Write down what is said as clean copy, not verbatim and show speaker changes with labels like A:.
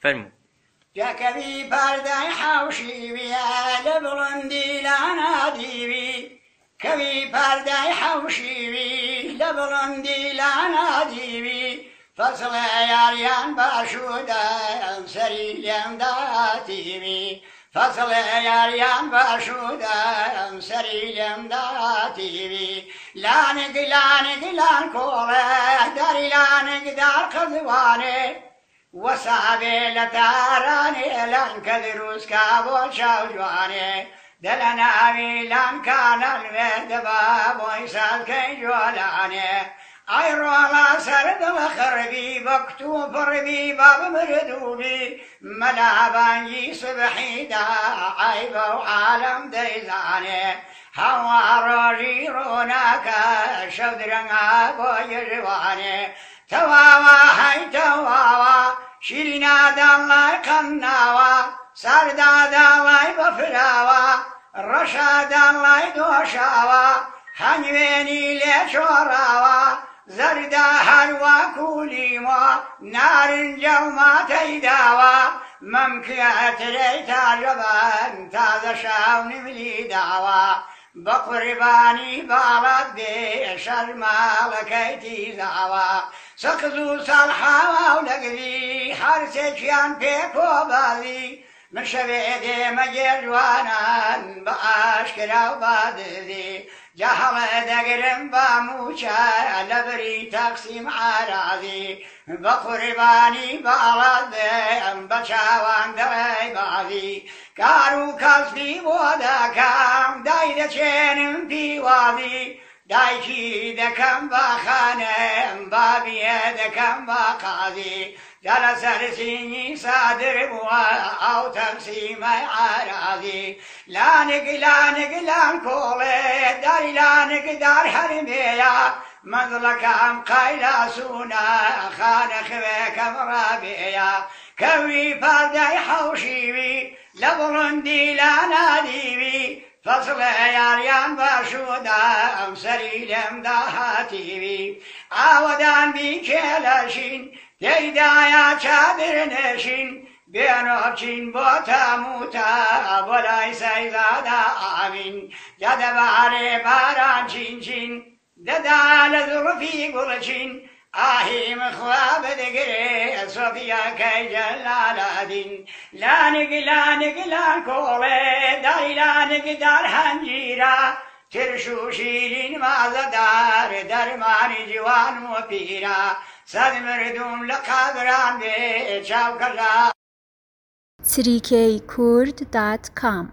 A: فەرموو.
B: جاکەوی پەردای حەوشیویە لە بڵندی لا نادیوی کەوی پەردای حەوشیوی لە بڵندی لا نادیوی فەسڵێ یاریان باشوودەم سەری لێم داتیوی فەسڵێ یاریان باشوودەم سەری لێم داتیوی لانگ لانگ لان کۆڵێ داری لانگ دار قەزوانێ وەسابێ لە تارانێ لان کە دروستکا بۆ چاو جوانێ دەلە ناوی لانکانە لێ دەبا بۆی سازکەی جوالانێ ئای ڕۆڵا سەردەوە خڕبی بە کتوو پڕبی با بمردووبی مەلابانگی سبحیدا ئای بەو عالەم دەیزانێ هەوا ڕۆژی ڕۆناکە شەو درەنگا بۆ یژوانێ تەواوە هەی تەواوە شیرینە داڵای قەنناوە ساردا داڵای بەفراوە ڕەشە داڵای دۆشاوە هەنوێنی لێ چۆڕاوە زەردا هەروە کولیمە نارنجە و ماتەی داوە مەمکەترەی تاژەبەن تازە شاو نملی داوە بە قوربانی باڵات بێ شەرماڵەکەی تیزاوە سەقز و سەڵحاوە و لەگری هەرسێکیان پێ کۆباڵی من شەوێ دێمە گێژوانان بە ئاشکرا و بادزی جا هەڵە دەگرم بە موچە لە بری تەقسیم عارازی بە قوربانی باڵات بێم بە چاوان دەڕێی بازی کار و کەسبی بۆ دەکەم دای دەچێنم پیوازی دایکی دەکەم بە خانەم بابیە دەکەم بە قازی جا لەسەر سینی سادر بووە ئەو تەقسیمە عارازی لانگ لانگ لان کۆڵێ داری لانگ دار هەرمێیە مەزڵەکەم قایلاسوونە خانە خوێکەم ڕابێیە کەوی پەردای حەوشیوی لە بڵندی لا نادیوی فەسڵێ یاریان باشوودە ئەم سەری لێم داهاتیوی ئاوەدان بیکێلەشین تێیدایە چادر نێشین بێنۆچین بۆ تەموتە بۆ لای سەیزادا ئاوین جا دەبارێ باران چینچین دەدا لە زوڵفی گوڵچین ئاهیم خوا بەدەگرێ سۆفیەکەی جەلالادین لانگ لانگ لان کۆڵێ داری لانگ دار هەنجیرە ترش و شیرین مازەدار دەرمانی جوان و پیرە سەد مردوم لە قابران بێ چاوکەژە
C: 3kkurd.com